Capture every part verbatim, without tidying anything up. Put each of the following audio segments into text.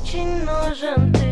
очень нужен ты.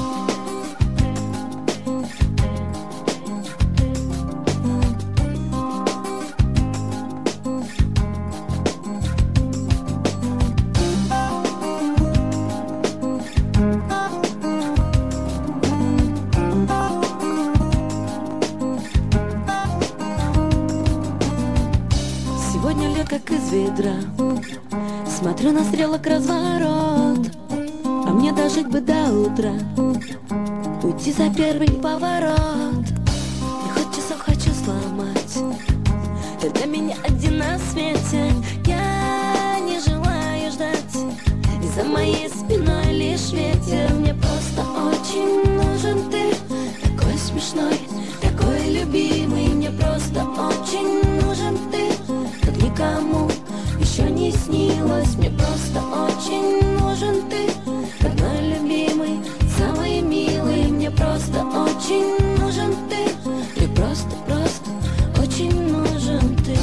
Сегодня лед как из ведра, смотрю на стрелок разворот, а мне дожить бы до утра, уйти за первый поворот. И хоть часов хочу сломать, ты для меня один на свете. Я не желаю ждать, и за моей спиной лишь ветер. Мне просто очень нужен ты, такой смешной, такой любимый. Мне просто очень нужен ты, как никому еще не снилось. Мне просто очень нужен ты, родной, любимый, самый милый. Мне просто очень нужен ты, ты просто, просто очень нужен ты.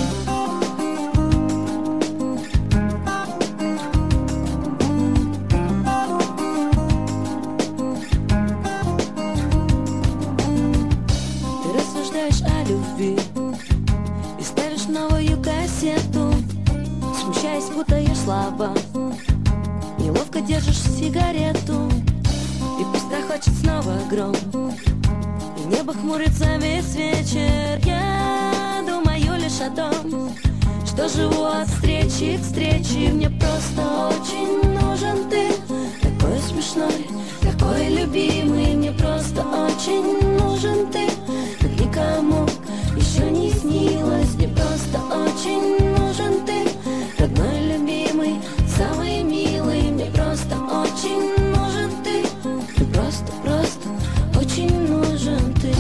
Ты рассуждаешь о любви и ставишь новую кассету, смущаясь, путаешь слова, неловко держишь сигарету. И пусть грохочет снова гром, и небо хмурится весь вечер. Я думаю лишь о том, что живу от встречи к встрече. Мне просто очень нужен ты, такой смешной, такой любимый. Мне просто очень нужен ты, как никому еще не снилось. Мне просто очень нужен ты, родной, любимый, самый милый. Мне просто очень нужен ты, ты просто, просто очень нужен ты.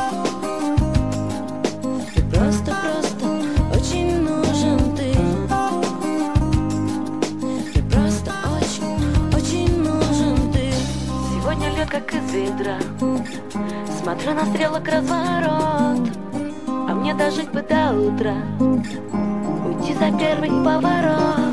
Ты просто, просто очень нужен ты. Ты просто очень, очень нужен ты. Сегодня лед как из ведра, смотрю на стрелок разворот, а мне дожить бы до утра, уйти за первый поворот.